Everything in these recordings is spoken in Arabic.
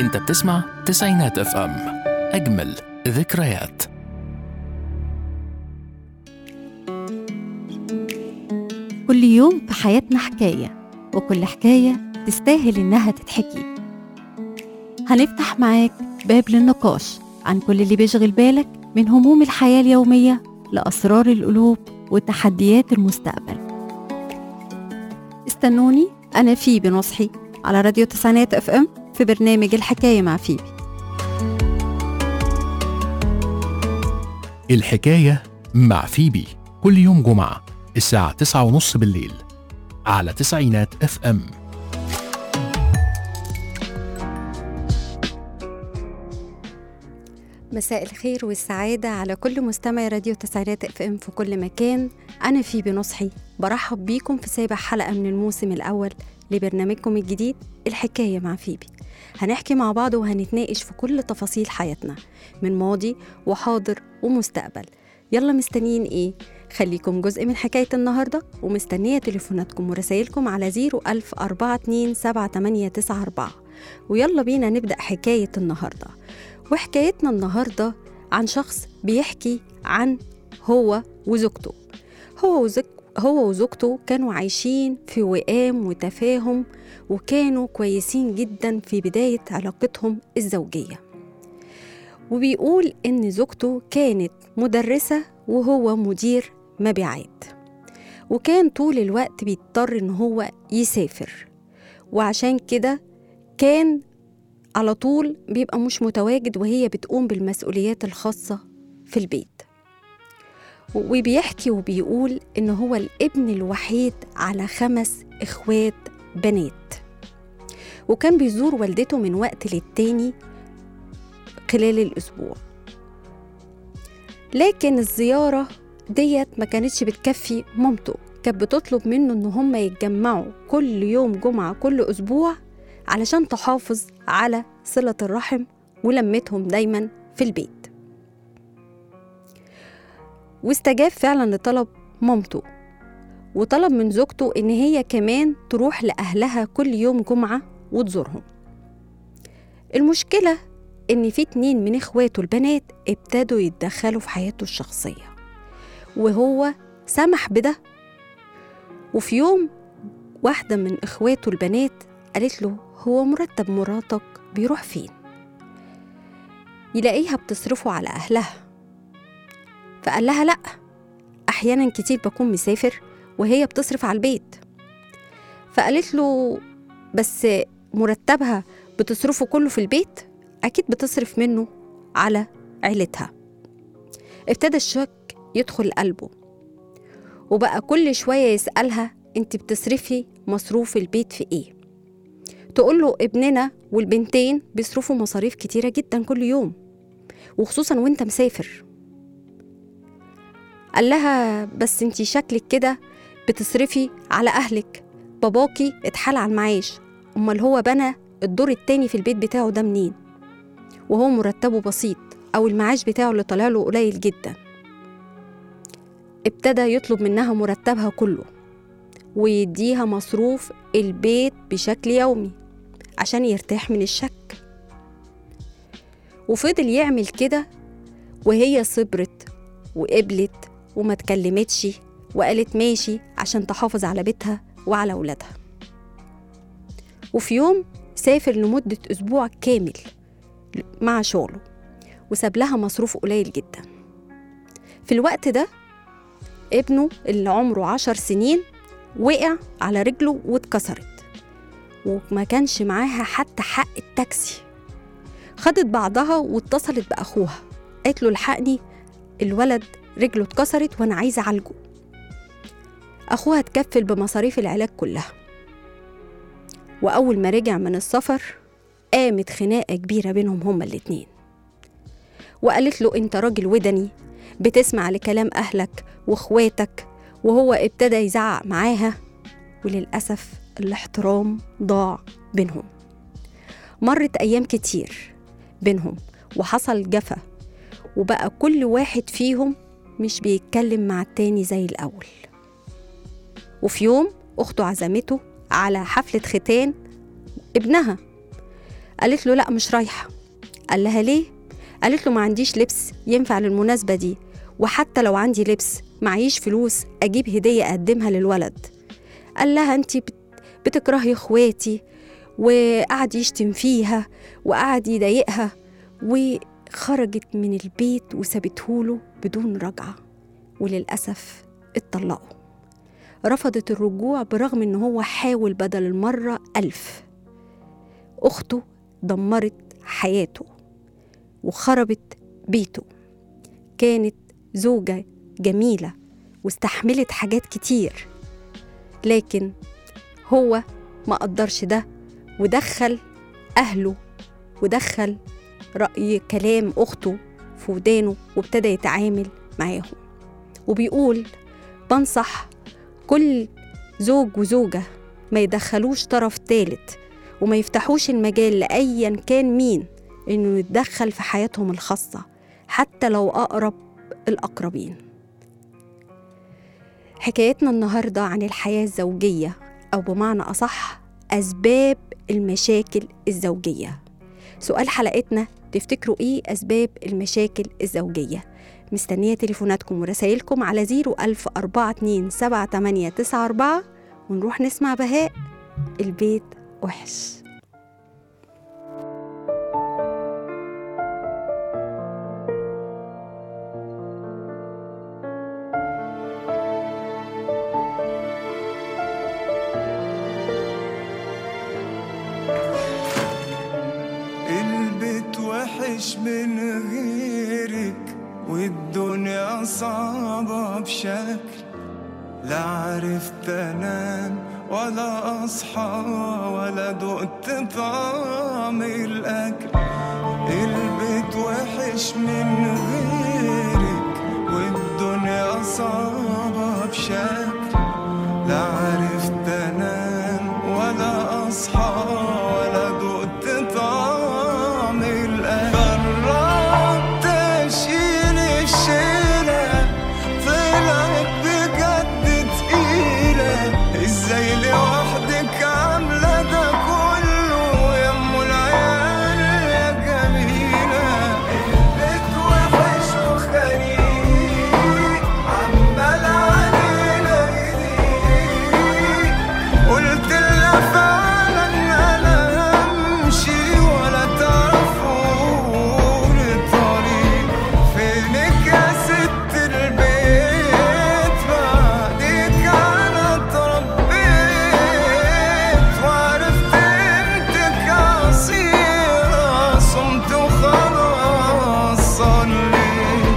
انت بتسمع تسعينات اف ام، اجمل ذكريات. كل يوم في حياتنا حكاية، وكل حكاية تستاهل إنها تتحكي. هنفتح معاك باب للنقاش عن كل اللي بيشغل بالك، من هموم الحياة اليومية لأسرار القلوب وتحديات المستقبل. استنوني، أنا فيبي نصحي على راديو تسعينات اف ام في برنامج الحكاية مع فيبي. الحكاية مع فيبي كل يوم جمعة الساعة 9:30 بالليل على تسعينات اف ام. مساء الخير والسعادة على كل مستمع راديو تسعينات اف ام في كل مكان. أنا فيبي نصحي برحب بيكم في سابع حلقة من الموسم الأول لبرنامجكم الجديد الحكاية مع فيبي. هنحكي مع بعض وهنتناقش في كل تفاصيل حياتنا من ماضي وحاضر ومستقبل. يلا مستنيين ايه؟ خليكم جزء من حكاية النهاردة، ومستنية تليفوناتكم ورسائلكم على 010427894. ويلا بينا نبدأ حكاية النهاردة. وحكايتنا النهاردة عن شخص بيحكي عن هو وزوجته. هو وزوجته كانوا عايشين في وئام وتفاهم، وكانوا كويسين جدا في بداية علاقتهم الزوجية. وبيقول إن زوجته كانت مدرسة وهو مدير مبيعات، وكان طول الوقت بيضطر إن هو يسافر، وعشان كده كان على طول بيبقى مش متواجد، وهي بتقوم بالمسؤوليات الخاصة في البيت. وبيحكي وبيقول إن هو الابن الوحيد على 5 إخوات بنات، وكان بيزور والدته من وقت للتاني خلال الأسبوع. لكن الزيارة ديت ما كانتش بتكفي مامته، كانت بتطلب منه إن هم يتجمعوا كل يوم جمعة كل أسبوع علشان تحافظ على صلة الرحم ولمتهم دايما في البيت. واستجاب فعلا لطلب مامته، وطلب من زوجته إن هي كمان تروح لأهلها كل يوم جمعة وتزورهم. المشكلة إن في 2 من إخواته البنات ابتدوا يتدخلوا في حياته الشخصية، وهو سمح بده. وفي يوم واحدة من إخواته البنات قالت له: هو مرتب مراتك بيروح فين؟ يلاقيها بتصرفه على أهلها. فقال لها: لأ، أحيانا كتير بكون مسافر وهي بتصرف على البيت. فقالت له: بس مرتبها بتصرفه كله في البيت، أكيد بتصرف منه على عيلتها. ابتدى الشك يدخل قلبه، وبقى كل شوية يسألها: انت بتصرفي مصروف البيت في ايه؟ تقول له: ابننا والبنتين بيصرفوا مصاريف كتيرة جدا كل يوم، وخصوصا وانت مسافر. قال لها: بس انت شكلك كده بتصرفي على أهلك، باباكي اتحال على المعاش، امال هو بنى الدور التاني في البيت بتاعه ده منين؟ وهو مرتبه بسيط، أو المعاش بتاعه اللي طلع له قليل جدا. ابتدى يطلب منها مرتبها كله، ويديها مصروف البيت بشكل يومي عشان يرتاح من الشك. وفضل يعمل كده، وهي صبرت وقبلت وما تكلمتش، وقالت ماشي عشان تحافظ على بيتها وعلى أولادها. وفي يوم سافر لمدة أسبوع كامل مع شغله، وساب لها مصروف قليل جدا. في الوقت ده ابنه اللي عمره 10 سنين وقع على رجله واتكسرت، وما كانش معاها حتى حق التاكسي. خدت بعضها واتصلت بأخوها، قالت له: الحقني، الولد رجله اتكسرت وانا عايزة أعالجه. أخوها اتكفل بمصاريف العلاج كلها. وأول ما رجع من السفر قامت خناقة كبيرة بينهم هما الاتنين، وقالت له: انت راجل ودني بتسمع لكلام أهلك واخواتك. وهو ابتدى يزعق معاها، وللأسف الاحترام ضاع بينهم. مرت أيام كتير بينهم، وحصل جفا، وبقى كل واحد فيهم مش بيتكلم مع التاني زي الأول. وفي يوم أخته عزمته على حفلة ختان ابنها، قالت له لا مش رايحة. قال لها ليه؟ قالت له ما عنديش لبس ينفع للمناسبة دي، وحتى لو عندي لبس معيش فلوس أجيب هدية أقدمها للولد. قال لها أنت بتكرهي إخواتي، وقعد يشتم فيها وقعد يضايقها، وخرجت من البيت وسابتهوله بدون رجعة، وللأسف اتطلقوا. رفضت الرجوع برغم إن هو حاول بدل المرة 1000. أخته دمرت حياته وخربت بيته. كانت زوجة جميلة واستحملت حاجات كتير، لكن هو ما قدرش ده، ودخل أهله ودخل رأي كلام أخته في ودانه، وابتدى يتعامل معاهم. وبيقول بنصح كل زوج وزوجة ما يدخلوش طرف ثالث، وما يفتحوش المجال لأيا كان مين إنه يتدخل في حياتهم الخاصة، حتى لو أقرب الأقربين. حكايتنا النهاردة عن الحياة الزوجية، أو بمعنى أصح أسباب المشاكل الزوجية. سؤال حلقتنا، تفتكروا إيه أسباب المشاكل الزوجية؟ مستنية تليفوناتكم ورسائلكم على 010427894، ونروح نسمع بهاء البيت وحش. البيت وحش من غيرك، والدنيا صعبة بشكل، لا عرفت انام ولا اصحى ولا دقت طعم الاكل. البيت وحش من غيرك، والدنيا صعبة بشكل، لا عرفت انام ولا اصحى ولا دقت طعم الاكل. جربت اشيل الشيلة طلعت بجد تقيلة، ازاي لوحدك عاملة ده كله يا ام العيال يا جميلة. البيت وحش وخنيق عمال علينا يضيق، قلت لها فعلا انا همشي ولا تعرفوني الطريق. فينك يا ست البيت، بعدك انا اتربيت، وعرفت قيمتك عصيرة، صمت وخلاص صليت.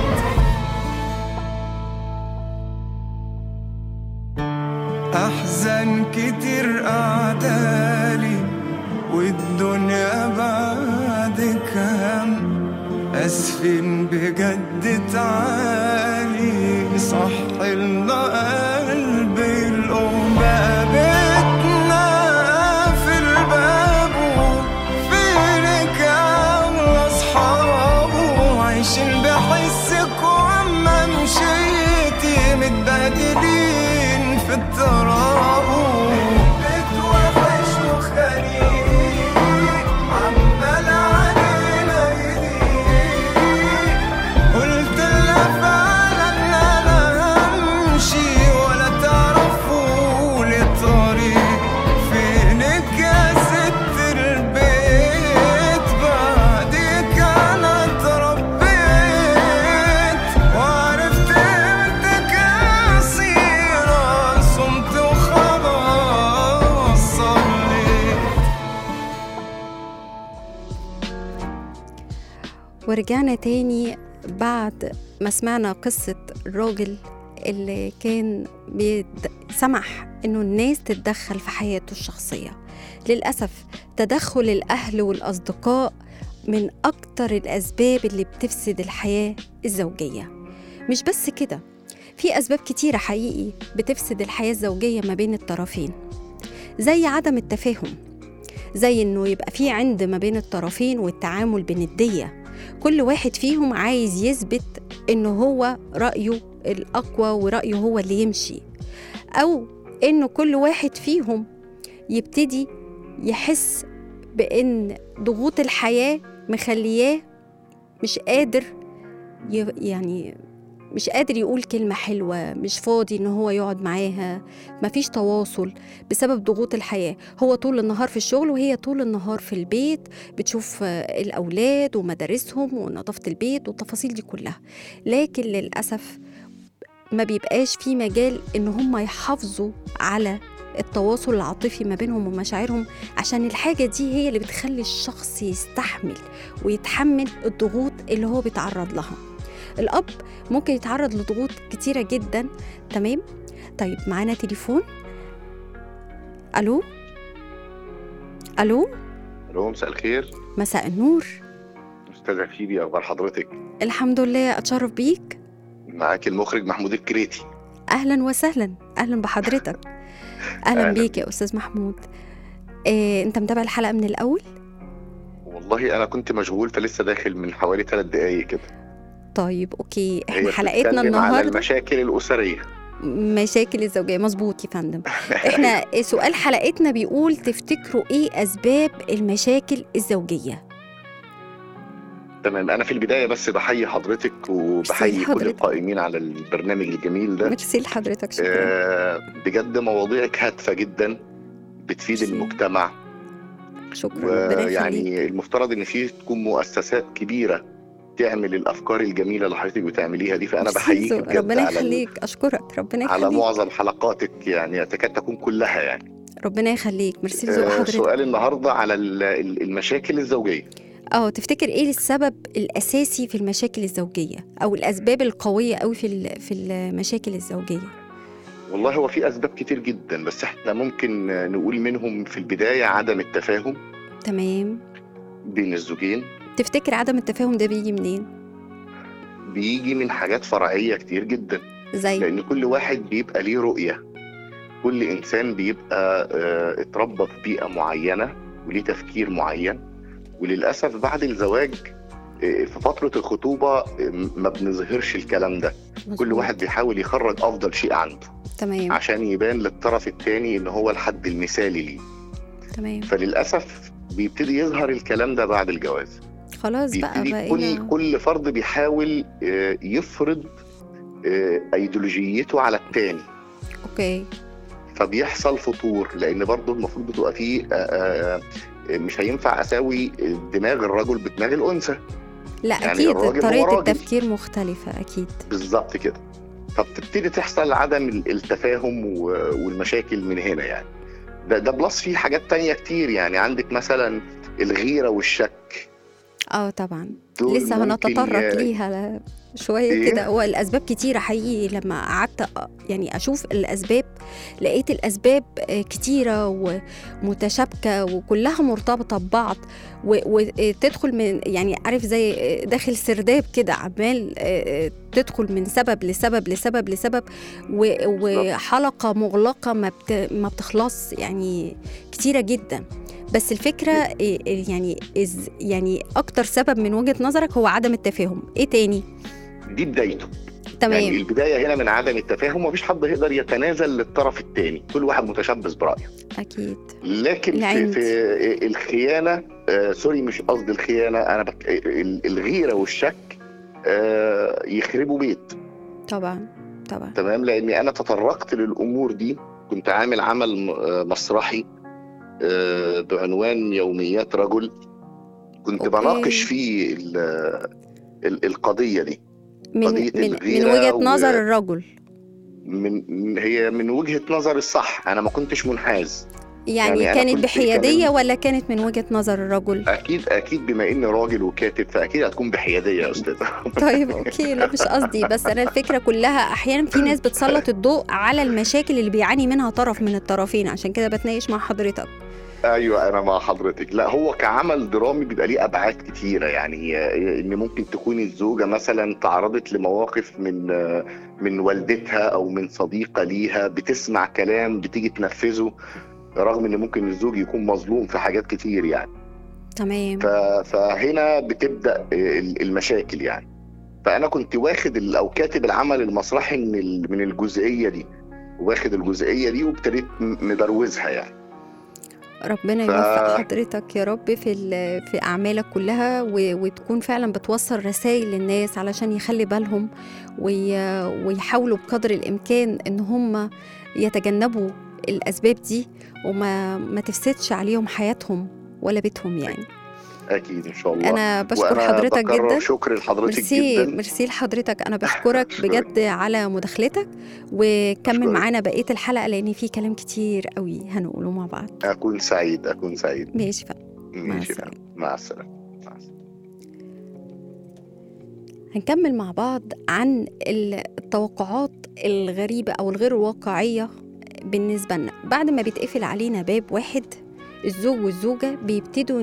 أحزان كتير أعدالي، والدنيا بعدك هم، أسفين بجد تعالي، صح لنا قلبي الأم. بقى بيتنا في الباب، فينك عاملة أصحابه، عايشين بحسك وأما مشيتي متبهدلين في التراب. البيت وحش وخنيق عمال علينا يضيق، قلت لها فعلا انا همشي ولا تعرفوني الطريق. فينك يا ست البيت، بعدك انا اتربيت، وعرفت قيمتك قصيرة، صمت وخلاص صليت. ورجعنا تاني بعد ما سمعنا قصة الراجل اللي كان سمح إنه الناس تتدخل في حياته الشخصية. للأسف تدخل الأهل والأصدقاء من أكتر الأسباب اللي بتفسد الحياة الزوجية. مش بس كده، في أسباب كتيرة حقيقي بتفسد الحياة الزوجية ما بين الطرفين، زي عدم التفاهم، زي إنه يبقى في عند ما بين الطرفين والتعامل بندية، كل واحد فيهم عايز يثبت إنه هو رأيه الأقوى ورأيه هو اللي يمشي، أو إنه كل واحد فيهم يبتدي يحس بان ضغوط الحياه مخلياه مش قادر يعني مش قادر يقول كلمة حلوة، مش فاضي إن هو يقعد معاها، مفيش تواصل بسبب ضغوط الحياة. هو طول النهار في الشغل وهي طول النهار في البيت، بتشوف الأولاد ومدارسهم ونظافة البيت والتفاصيل دي كلها. لكن للأسف ما بيبقاش في مجال إن هم يحافظوا على التواصل العاطفي ما بينهم ومشاعرهم، عشان الحاجة دي هي اللي بتخلي الشخص يستحمل ويتحمل الضغوط اللي هو بيتعرض لها. الأب ممكن يتعرض لضغوط كتيرة جدا. تمام. طيب معانا تليفون. ألو. الو، مساء الخير. مساء النور. استاذة فيبي، اخبار حضرتك؟ الحمد لله، أتشرف بيك. معاك المخرج محمود الكريتي. أهلا وسهلا، أهلا بحضرتك. أهلا بيك يا أستاذ محمود. أنت متابع الحلقة من الأول؟ والله انا كنت مشغول فلسه داخل من حوالي 3 دقايق كده. طيب أوكي، إحنا هي حلقتنا بتتكلم على النهاردة المشاكل الاسريه. مشاكل الزوجية. مظبوط يا فندم. إحنا سؤال حلقتنا بيقول تفتكروا إيه أسباب المشاكل الزوجية؟ تمام. انا في البدايه بس بحيي حضرتك وبحيي ميرسي كل لحضرتك. القائمين على البرنامج الجميل ده. ميرسي لحضرتك، شكرا. بجد مواضيعك هادفه جدا، بتفيد ميرسي. المجتمع، شكرا، ربنا يخليك. ويعني المفترض ان في تكون مؤسسات كبيره تعمل الافكار الجميله اللي حضرتك بتعمليها دي، فانا ميرسي بحييك ذوق. بجد ربنا على يخليك، أشكرك، ربنا على يخليك. معظم حلقاتك، يعني تكاد تكون كلها يعني. ربنا يخليك، ميرسي لذوق حضرتك. سؤال النهارده على المشاكل الزوجيه. تفتكر ايه السبب الاساسي في المشاكل الزوجيه، او الاسباب القويه قوي في المشاكل الزوجيه؟ والله هو في اسباب كتير جدا، بس احنا ممكن نقول منهم في البدايه عدم التفاهم تمام. بين الزوجين. تفتكر عدم التفاهم ده بيجي منين؟ بيجي من حاجات فرعيه كتير جدا، زي لان كل واحد بيبقى ليه رؤيه. كل انسان بيبقى اتربى في بيئه معينه وليه تفكير معين، وللاسف بعد الزواج في فتره الخطوبه ما بنظهرش الكلام ده. مظبوط. كل واحد بيحاول يخرج افضل شيء عنده تمام. عشان يبان للطرف الثاني ان هو الحد المثالي ليه. تمام. فللاسف بيبتدي يظهر الكلام ده بعد الجواز. خلاص بقى بيبتدي كل فرد بيحاول يفرض ايديولوجيته على الثاني. اوكي. فبيحصل فتور، لان برضه المفروض بتبقى فيه مش هينفع اساوي دماغ الرجل بدماغ الانثى. لا يعني اكيد الراجل هو طريقه راجل. التفكير مختلفه اكيد. بالظبط كده. فبتبتدي تحصل عدم التفاهم والمشاكل من هنا يعني. ده بلس فيه حاجات تانية كتير، يعني عندك مثلا الغيرة والشك. طبعا دول لسه هنتطرق ليها شويه كده. هو الاسباب كتيره حقيقي. لما قعدت يعني اشوف الاسباب، لقيت الاسباب كتيره ومتشابكه وكلها مرتبطه ببعض، وتدخل من يعني عارف زي داخل سرداب كده، عمال تدخل من سبب لسبب لسبب لسبب، وحلقه مغلقه ما بتخلص، يعني كتيره جدا. بس الفكرة يعني أكتر سبب من وجهة نظرك هو عدم التفاهم. إيه تاني؟ دي بدايته. تمام. يعني البداية هنا من عدم التفاهم، ومفيش حد يقدر يتنازل للطرف الثاني، كل واحد متشبث برأيه. أكيد. لكن في الخيانة، سوري مش قصدي الخيانة، أنا الغيرة والشك يخربوا بيت. طبعا. تمام. لأني أنا تطرقت للأمور دي، كنت عامل عمل مسرحي بعنوان يوميات رجل، كنت بناقش فيه القضية دي، قضية من وجهة نظر الرجل. هي من وجهة نظر الصح، أنا ما كنتش منحاز. يعني كانت بحيادية ولا كانت من وجهة نظر الرجل؟ أكيد بما إني راجل وكاتب فأكيد هتكون بحيادية يا أستاذ. طيب أوكي، لا مش قصدي، بس أنا الفكرة كلها أحيانا في ناس بتسلط الضوء على المشاكل اللي بيعاني منها طرف من الطرفين، عشان كده بتناقش مع حضرتك. ايوه انا مع حضرتك. لا هو كعمل درامي بيبقى ليه ابعاد كتيره، يعني ان ممكن تكون الزوجه مثلا تعرضت لمواقف من والدتها او من صديقه ليها، بتسمع كلام بتيجي تنفذه، رغم ان ممكن الزوج يكون مظلوم في حاجات كتير يعني. تمام. فهنا بتبدا المشاكل يعني. فانا كنت واخد او كاتب العمل المسرحي من الجزئيه دي، واخد الجزئيه دي وابتديت مبروزها يعني. ربنا يوفق حضرتك يا رب في أعمالك كلها، وتكون فعلا بتوصل رسائل للناس علشان يخلي بالهم ويحاولوا بقدر الإمكان إن هم يتجنبوا الأسباب دي وما تفسدش عليهم حياتهم ولا بيتهم يعني. اكيد ان شاء الله. أنا بشكر حضرتك جدا. شكر لحضرتك جدا. ميرسي لحضرتك، أنا بشكرك بجد على مداخلتك، وكمل معانا بقية الحلقة لأن في كلام كتير قوي هنقوله مع بعض. أكون سعيد. ماشي بقى. ماشي بقى. مع السلامة. هنكمل مع بعض عن التوقعات الغريبة أو الغير واقعية بالنسبة لنا. بعد ما بيتقفل علينا باب واحد، الزوج والزوجة بيبتدوا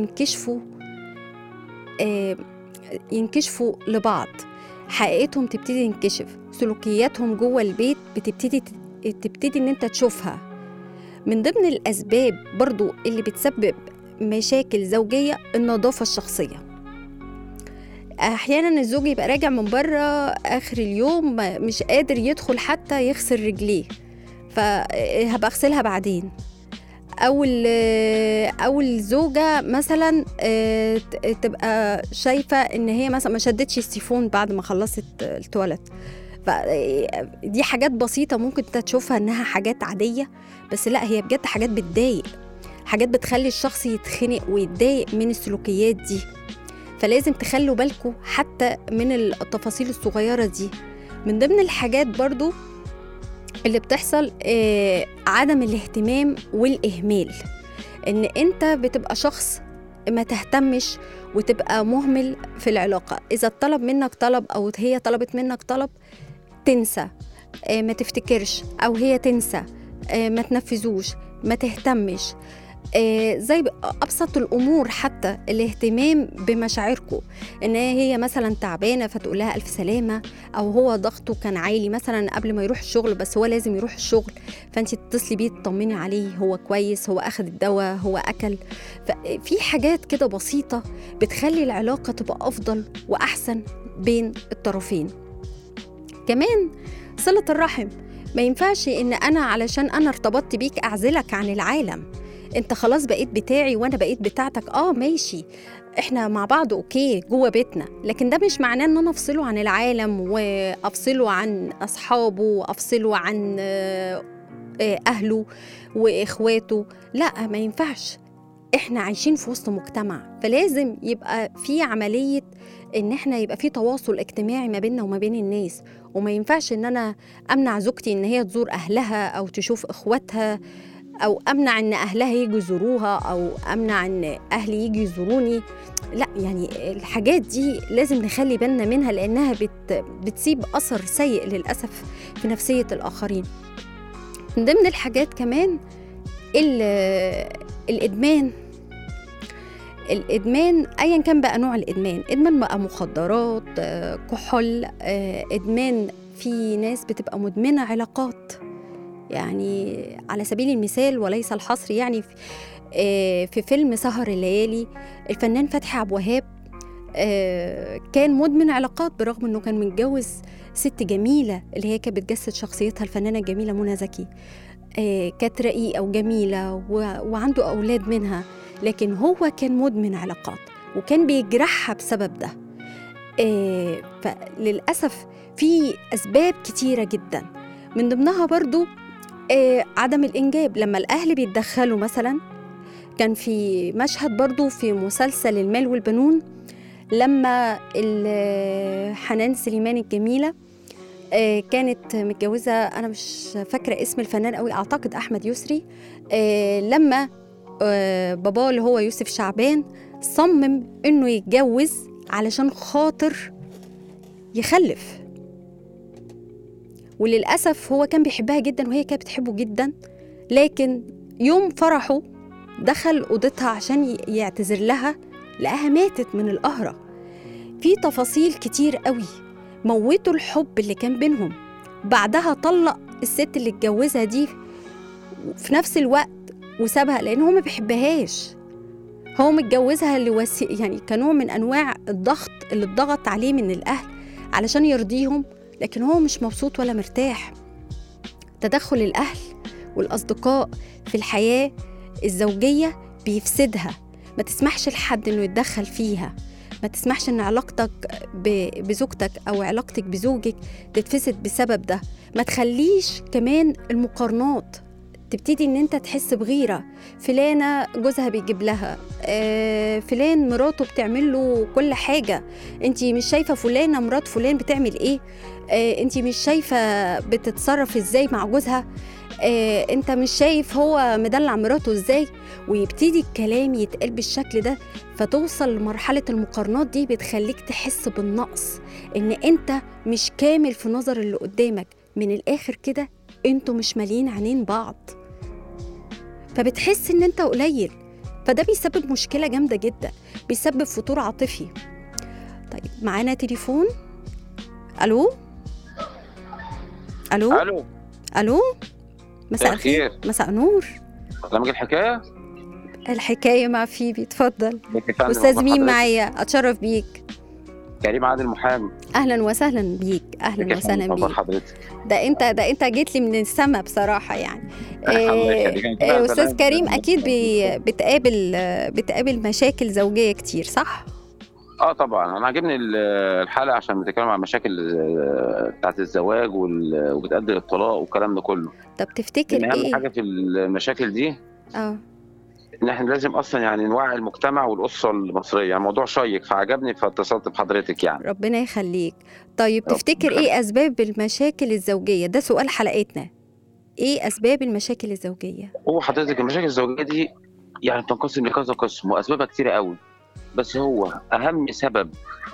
ينكشفوا لبعض، حقيقتهم تبتدي تنكشف، سلوكياتهم جوه البيت بتبتدي ان انت تشوفها. من ضمن الأسباب برضو اللي بتسبب مشاكل زوجية النظافة الشخصية. أحيانا الزوج يبقى راجع من بره آخر اليوم مش قادر يدخل حتى يغسل رجليه، فهبقى أغسلها بعدين. أو الزوجة مثلا تبقى شايفة إن هي مثلا ما شدتش السيفون بعد ما خلصت التواليت. فدي حاجات بسيطة ممكن تشوفها إنها حاجات عادية، بس لا، هي بجد حاجات بتضايق، حاجات بتخلي الشخص يتخنق ويتضايق من السلوكيات دي. فلازم تخلوا بالكم حتى من التفاصيل الصغيرة دي. من ضمن الحاجات برضو اللي بتحصل عدم الاهتمام والإهمال، إن أنت بتبقى شخص ما تهتمش وتبقى مهمل في العلاقة. إذا طلب منك طلب أو هي طلبت منك طلب تنسى، ما تفتكرش، أو هي تنسى، ما تنفذوش، ما تهتمش. زي أبسط الأمور، حتى الاهتمام بمشاعركم، إن هي مثلا تعبانة فتقول لها ألف سلامة، أو هو ضغطه كان عالي مثلا قبل ما يروح الشغل بس هو لازم يروح الشغل، فأنت تتصلي بيه تطمني عليه، هو كويس، هو أخذ الدواء، هو أكل. ففي حاجات كده بسيطة بتخلي العلاقة تبقى أفضل وأحسن بين الطرفين. كمان صلة الرحم، ما ينفعش إن أنا علشان أنا ارتبطت بيك أعزلك عن العالم. انت خلاص بقيت بتاعي وانا بقيت بتاعتك. ماشي، احنا مع بعض اوكي جوه بيتنا، لكن ده مش معناه ان انا افصله عن العالم وافصله عن اصحابه وافصله عن اهله واخواته. لا، ما ينفعش. احنا عايشين في وسط مجتمع، فلازم يبقى في عملية ان احنا يبقى في تواصل اجتماعي ما بيننا وما بين الناس. وما ينفعش ان انا امنع زوجتي ان هي تزور اهلها او تشوف اخواتها، أو أمنع إن أهلها يجوا يزوروها، أو أمنع إن أهلي يجوا يزوروني. لا، يعني الحاجات دي لازم نخلي بالنا منها، لأنها بتسيب أثر سيء للأسف في نفسية الآخرين. من ضمن الحاجات كمان الإدمان أيا كان بقى نوع الإدمان. إدمان بقى مخدرات، كحول، إدمان. في ناس بتبقى مدمنة علاقات، يعني على سبيل المثال وليس الحصر، يعني في فيلم سهر الليالي الفنان فتحي عبد الوهاب كان مدمن علاقات، برغم انه كان متجوز ست جميلة اللي هي كانت بتجسد شخصيتها الفنانة الجميلة منى زكي. كانت رقيقة وجميلة وعنده أولاد منها، لكن هو كان مدمن علاقات وكان بيجرحها بسبب ده. فللأسف في أسباب كتيرة جدا، من ضمنها برضو عدم الإنجاب. لما الأهل بيتدخلوا مثلا، كان في مشهد برضو في مسلسل المال والبنون، لما حنان سليمان الجميلة كانت متجوزة، أنا مش فاكرة اسم الفنان قوي، أعتقد أحمد يسري. لما باباه اللي هو يوسف شعبان صمم إنه يتجوز علشان خاطر يخلف، وللأسف هو كان بيحبها جدا وهي كانت بتحبه جدا، لكن يوم فرحه دخل أوضتها عشان يعتذر لها، لقاها ماتت من القهرة. في تفاصيل كتير قوي موتوا الحب اللي كان بينهم. بعدها طلق الست اللي اتجوزها دي في نفس الوقت وسابها، لأن هو ما بيحبهاش. هو متجوزها يعني كنوع من أنواع الضغط اللي اتضغط عليه من الأهل علشان يرضيهم، لكن هو مش مبسوط ولا مرتاح. تدخل الأهل والأصدقاء في الحياة الزوجية بيفسدها. ما تسمحش لحد إنه يتدخل فيها، ما تسمحش إن علاقتك بزوجتك أو علاقتك بزوجك تتفسد بسبب ده. ما تخليش كمان المقارنات تبتدي إن أنت تحس بغيرة، فلانة جوزها بيجيب لها، فلان مراته بتعمل له كل حاجة، أنتي مش شايفة فلانة مرات فلان بتعمل إيه، أنتي مش شايفة بتتصرف إزاي مع جوزها، أنت مش شايف هو مدلع مراته إزاي. ويبتدي الكلام يتقال بالشكل ده، فتوصل لمرحلة المقارنات دي بتخليك تحس بالنقص، إن أنت مش كامل في نظر اللي قدامك. من الآخر كده أنتوا مش مالين عينين بعض، فبتحس إن أنت قليل، فده بيسبب مشكلة جامدة جدا، بيسبب فتور عاطفي. طيب معانا تليفون. ألو ألو الو، ألو، مساء الخير. الخير، مساء نور. برنامج الحكايه. الحكاية مع فيبي، اتفضل. بتفهم أستاذ مين حضرتك؟ معايا؟ أتشرف بيك. كريم عادل محامي. أهلا وسهلا بيك، أهلا وسهلا خبر بيك. حضرتك. ده أنت جيت لي من السما بصراحة يعني. الله يخليك. أستاذ كريم، أكيد بتقابل مشاكل زوجية كتير، صح؟ طبعا انا عاجبني الحلقه عشان بتتكلم عن مشاكل بتاعت الزواج وبتؤدي للطلاق والكلام ده كله. طب تفتكر إن اهم إيه؟ حاجه في المشاكل دي آه ان احنا لازم اصلا يعني نوعي المجتمع والاسره المصريه. يعني موضوع شيق فعجبني فاتصلت بحضرتك يعني. ربنا يخليك. طيب ربنا تفتكر يخليك. إيه أسباب المشاكل الزوجية؟ ده سؤال حلقتنا. إيه أسباب المشاكل الزوجية؟ هو حضرتك المشاكل الزوجيه دي يعني بتنقسم لكذا قسم واسبابها كتيره قوي، بس هو اهم سبب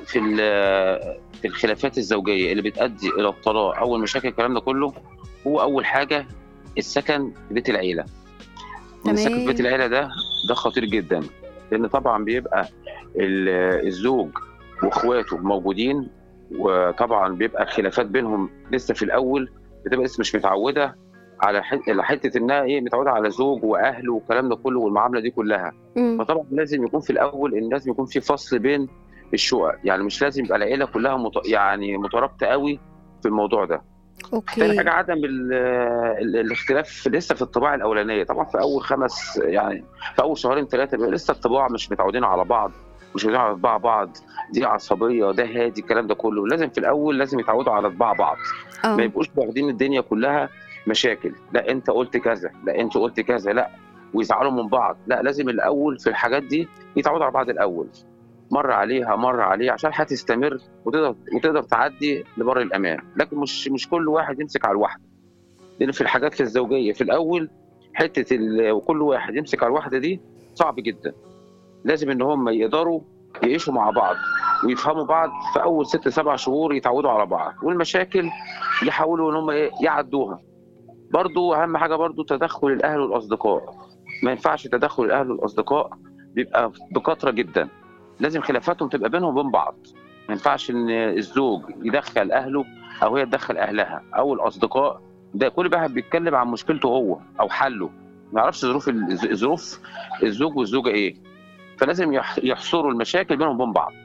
في الخلافات الزوجيه اللي بتؤدي الى الطلاق او المشاكل الكلام ده كله هو اول حاجه السكن في بيت العيله. تمام. السكن في بيت العيله ده خطير جدا، لان طبعا بيبقى الزوج واخواته موجودين، وطبعا بيبقى الخلافات بينهم لسه في الاول بتبقى لسه مش متعوده على حته انها متعوده على زوج واهله والكلام ده كله والمعامله دي كلها. فطبعا لازم يكون في الاول ان لازم يكون في فصل بين الشقق، يعني مش لازم يبقى العيله كلها يعني مترابطه قوي في الموضوع ده. تاني أوكي. حاجه عدم الاختلاف لسه في الطباع الاولانيه. طبعا في اول في اول شهرين ثلاثه بيبقى لسه الطباع مش متعودين على بعض، مش متعودين على طباع بعض، دي عصبيه ده هادي الكلام ده كله. لازم في الاول لازم يتعودوا على طباع بعض، ما يبقوش واخدين الدنيا كلها مشاكل، لا انت قلت كذا، لا انت قلت كذا، لا ويزعلوا من بعض. لا لازم الاول في الحاجات دي يتعودوا على بعض الاول، مره عليه عشان هتستمر وتقدر تعدي لبر الامان. لكن مش كل واحد يمسك على الواحده، لان في الحاجات الزوجيه في الاول حته وكل واحد يمسك على الواحده دي صعب جدا. لازم ان هم يقدروا يعيشوا مع بعض ويفهموا بعض في اول 6-7 شهور، يتعودوا على بعض، والمشاكل يحاولوا ان هم يعدوها. برضو اهم حاجه برضو تدخل الاهل والاصدقاء. ما ينفعش تدخل الاهل والاصدقاء، بيبقى بكثره جدا. لازم خلافاتهم تبقى بينهم وبين بعض. ما ينفعش ان الزوج يدخل اهله او هي تدخل اهلها او الاصدقاء. ده كل واحد بيتكلم عن مشكلته هو او حله، ما يعرفش ظروف الزوج والزوجه ايه. فلازم يحصروا المشاكل بينهم وبين بعض.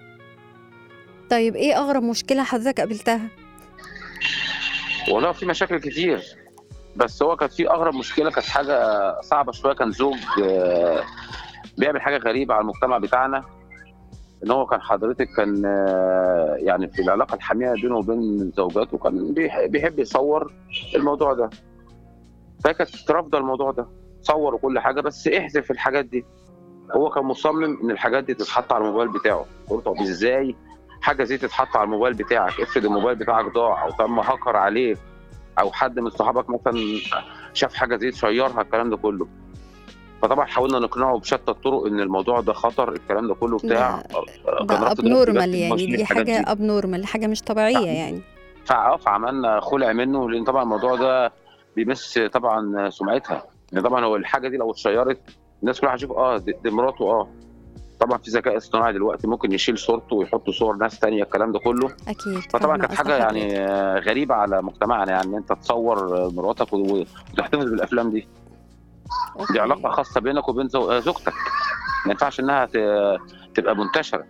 طيب ايه اغرب مشكله حضرتك قابلتها؟ والله في مشاكل كتير، بس هو كانت في اغرب مشكله كانت حاجه صعبه شويه. كان زوج بيعمل حاجه غريبه على المجتمع بتاعنا، ان هو كان حضرتك كان يعني في العلاقه الحميمه بينه وبين زوجاته كان بيحب يصور الموضوع ده. فكانت رافضه الموضوع ده، صور وكل حاجه بس احذف الحاجات دي. هو كان مصمم ان الحاجات دي تتحط على الموبايل بتاعه. قلت طب ازاي حاجه زي تتحط على الموبايل بتاعك؟ افرض الموبايل بتاعك ضاع او تم هاكر عليه او حد من صحابك مثلا شاف حاجه زي تشيرها الكلام ده كله. فطبعا حاولنا نقنعه بشتى الطرق ان الموضوع ده خطر الكلام ده كله بتاع. ده ابنورمال يعني، دي حاجه ابنورمال، حاجه مش طبيعيه يعني. فعملنا خلع منه، لان طبعا الموضوع ده بيمس طبعا سمعتها. يعني طبعا هو الحاجه دي لو اتشيرت الناس كلها هتشوف دي مراته. طبعا في ذكاء اصطناعي دلوقتي ممكن يشيل صورته ويحط صور ناس تانية الكلام ده كله. اكيد. فطبعا كانت حاجه يعني غريبه على مجتمعنا، يعني ان انت تصور مراتك وتحتفظ بالافلام دي. أوكي. دي علاقه خاصه بينك وبين زوجتك، ما ينفعش انها تبقى منتشره.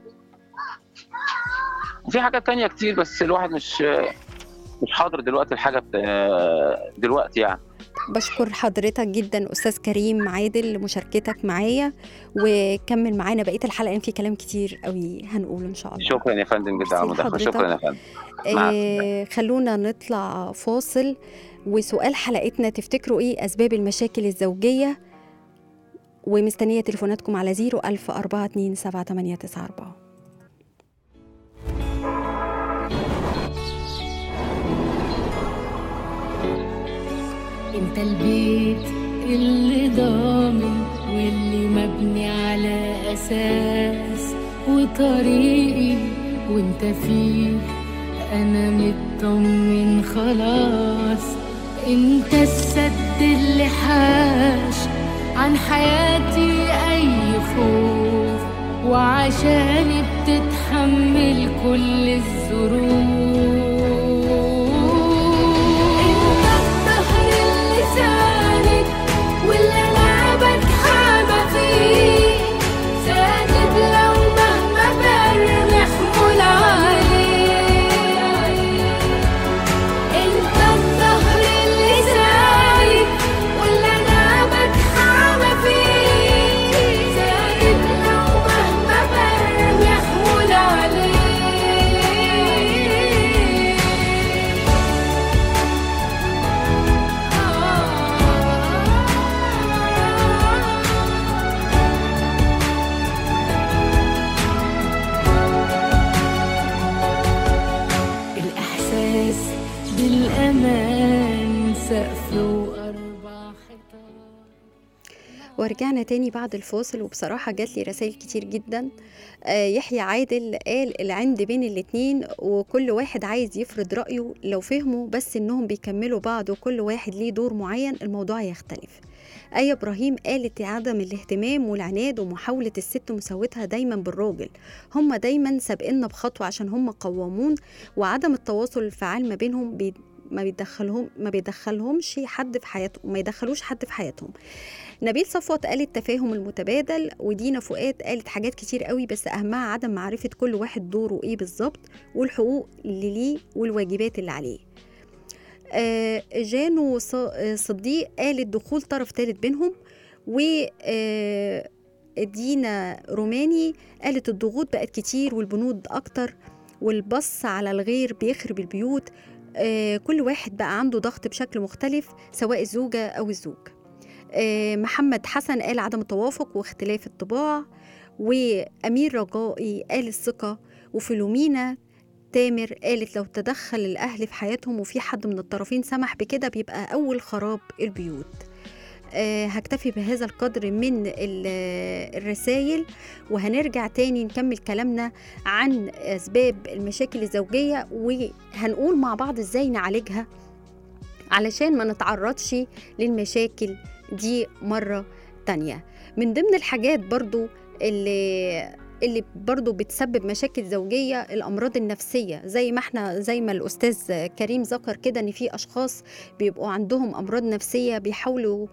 وفي حاجات تانية كتير بس الواحد مش حاضر دلوقتي الحاجه دلوقتي يعني. بشكر حضرتك جدا أستاذ كريم عادل لمشاركتك معايا، وكمل معانا بقية الحلقة لأن في كلام كتير قوي هنقوله إن شاء الله. شكرا يا فندم جدا على ميرسي المداخله، لحضرتك. شكرا يا فندم. مع السلامة. خلونا نطلع فاصل، وسؤال حلقتنا تفتكروا إيه أسباب المشاكل الزوجية؟ ومستنية تليفوناتكم على 010427894. انت البيت اللي ضامن واللي مبني على اساس، وطريقي وانت فيه انا مطمن خلاص. انت السد اللي حاش عن حياتي اي خوف، وعشاني بتتحمل كل الظروف. واللي انا بتحامى فيه ساند لو مهما برمي حمول عليه. انت الظهر اللي ساند واللي انا بتحامى فيه ساند لو مهما برمي حمول عليه. بالأمان سقف وأربع حيطان. ورجعنا تاني بعد الفاصل، وبصراحة جات لي رسائل كتير جدا. يحيى عادل قال العند بين الاتنين وكل واحد عايز يفرض رأيه، لو فهموا بس انهم بيكملوا بعض وكل واحد ليه دور معين الموضوع يختلف. آية إبراهيم قالت عدم الاهتمام والعناد ومحاولة الست مساوتها دايما بالراجل، هم دايما سابقنا بخطوة عشان هم قوامون، وعدم التواصل الفعال ما بينهم ما بيدخلهمش حد في حياتهم، ما يدخلوش حد في حياتهم. نبيل صفوت قال التفاهم المتبادل، ودينا فؤاد قالت حاجات كتير قوي بس أهمها عدم معرفة كل واحد دوره إيه بالظبط والحقوق اللي ليه والواجبات اللي عليه. جانو صديق قالت دخول طرف ثالث بينهم. و دينا روماني قالت الضغوط بقت كتير والبنود أكتر والبص على الغير بيخرب البيوت. كل واحد بقى عنده ضغط بشكل مختلف سواء الزوجة أو الزوج. محمد حسن قال عدم التوافق واختلاف الطباع. وأمير رجائي قال الثقة. وفلومينا تامر قالت لو تدخل الأهل في حياتهم وفي حد من الطرفين سمح بكده بيبقى أول خراب البيوت. هكتفي بهذا القدر من الرسائل، وهنرجع تاني نكمل كلامنا عن أسباب المشاكل الزوجية، وهنقول مع بعض إزاي نعالجها علشان ما نتعرضش للمشاكل دي مرة تانية. من ضمن الحاجات برضو اللي برضو بتسبب مشاكل زوجية الأمراض النفسية، زي ما الأستاذ كريم ذكر كده إن في أشخاص بيبقوا عندهم أمراض نفسية بيحاولوا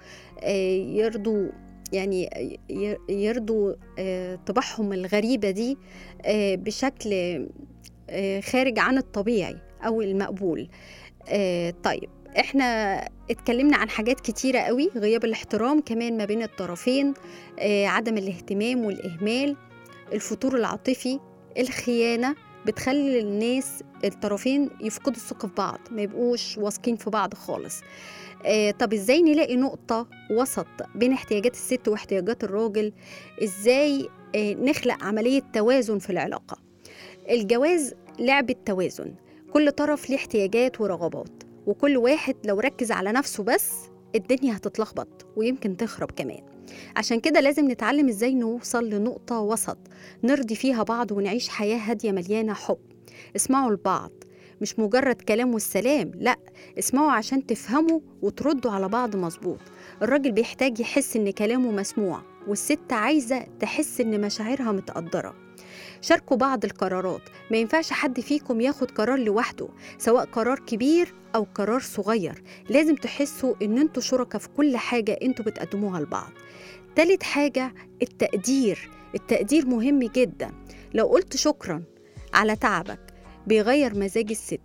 يرضوا طباعهم الغريبة دي بشكل خارج عن الطبيعي أو المقبول. طيب احنا اتكلمنا عن حاجات كتيرة قوي، غياب الاحترام كمان ما بين الطرفين، عدم الاهتمام والإهمال، الفتور العاطفي، الخيانة بتخلي الناس الطرفين يفقدوا الثقة في بعض، ما يبقوش واثقين في بعض خالص. طب ازاي نلاقي نقطة وسط بين احتياجات الست واحتياجات الراجل؟ ازاي نخلق عملية توازن في العلاقة؟ الجواز لعبة توازن، كل طرف ليه احتياجات ورغبات، وكل واحد لو ركز على نفسه بس الدنيا هتتلخبط ويمكن تخرب كمان. عشان كده لازم نتعلم ازاي نوصل لنقطة وسط نرضي فيها بعض ونعيش حياة هادية مليانة حب. اسمعوا لبعض، مش مجرد كلام والسلام، لا، اسمعوا عشان تفهموا وتردوا على بعض مظبوط. الراجل بيحتاج يحس ان كلامه مسموع، والست عايزة تحس ان مشاعرها متقدرة. شاركوا بعض القرارات، ما ينفعش حد فيكم ياخد قرار لوحده، سواء قرار كبير أو قرار صغير. لازم تحسوا إن انتوا شركاء في كل حاجة انتوا بتقدموها لبعض. تالت حاجة التقدير مهم جدا. لو قلت شكرا على تعبك بيغير مزاج الست.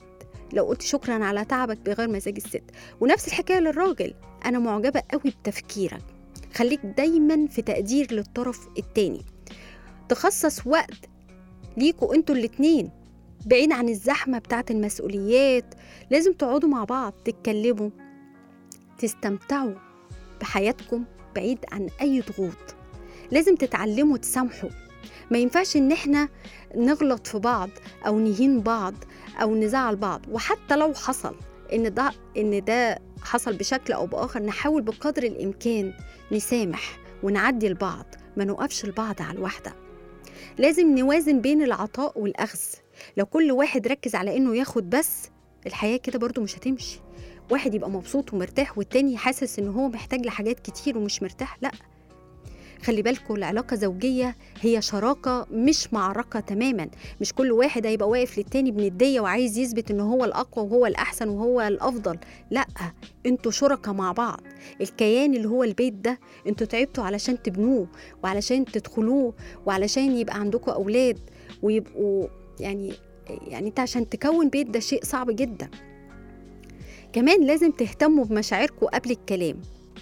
لو قلت شكرا على تعبك بغير مزاج الست. ونفس الحكاية للراجل، أنا معجبة قوي بتفكيرك، خليك دايما في تقدير للطرف التاني، تخصص وقت ليكوا انتوا الاتنين بعيد عن الزحمة بتاعت المسؤوليات. لازم تقعدوا مع بعض، تتكلموا، تستمتعوا بحياتكم بعيد عن أي ضغوط. لازم تتعلموا تسامحوا، ما ينفعش ان احنا نغلط في بعض او نهين بعض او نزعل بعض. وحتى لو حصل ان ده حصل بشكل او باخر، نحاول بقدر الامكان نسامح ونعدي لبعض، ما نوقفش لبعض على الواحدة. لازم نوازن بين العطاء والأخذ. لو كل واحد ركز على انه ياخد بس، الحياة كده برضو مش هتمشي. واحد يبقى مبسوط ومرتاح والتاني حاسس انه هو محتاج لحاجات كتير ومش مرتاح، لا. خلي بالكم، العلاقة زوجية هي شراكة مش معركة تماما. مش كل واحد هيبقى واقف للتاني بندية وعايز يثبت انه هو الأقوى وهو الأحسن وهو الأفضل، لا. انتوا شركة مع بعض. الكيان اللي هو البيت ده انتوا تعبتوا علشان تبنوه وعلشان تدخلوه وعلشان يبقى عندكم أولاد ويبقوا يعني انت عشان تكون بيت ده شيء صعب جدا. كمان لازم تهتموا بمشاعركم قبل الكلام.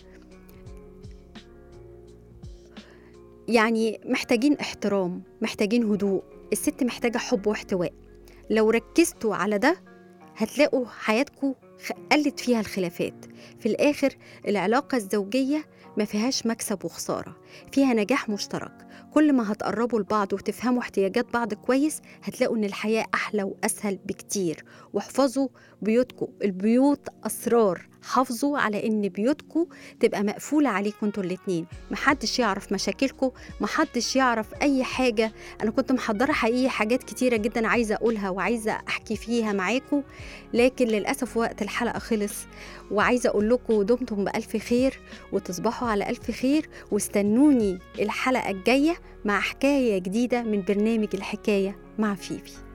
يعني محتاجين احترام، محتاجين هدوء، الست محتاجة حب واحتواء. لو ركزتوا على ده هتلاقوا حياتكم قلت فيها الخلافات. في الآخر العلاقة الزوجية ما فيهاش مكسب وخسارة، فيها نجاح مشترك. كل ما هتقربوا لبعض وتفهموا احتياجات بعض كويس، هتلاقوا ان الحياة أحلى وأسهل بكتير. واحفظوا بيوتكم، البيوت أسرار. حافظوا على ان بيوتكم تبقى مقفولة عليكم انتوا الاتنين، محدش يعرف مشاكلكم، محدش يعرف اي حاجة. انا كنت محضرة حقيقي حاجات كتيرة جدا عايزة اقولها وعايزة احكي فيها معاكم، لكن للأسف وقت الحلقة خلص. وعايزة اقول لكم دمتم بألف خير وتصبحوا على ألف خير، واستنوني الحلقة الجاية مع حكاية جديدة من برنامج الحكاية مع فيفي.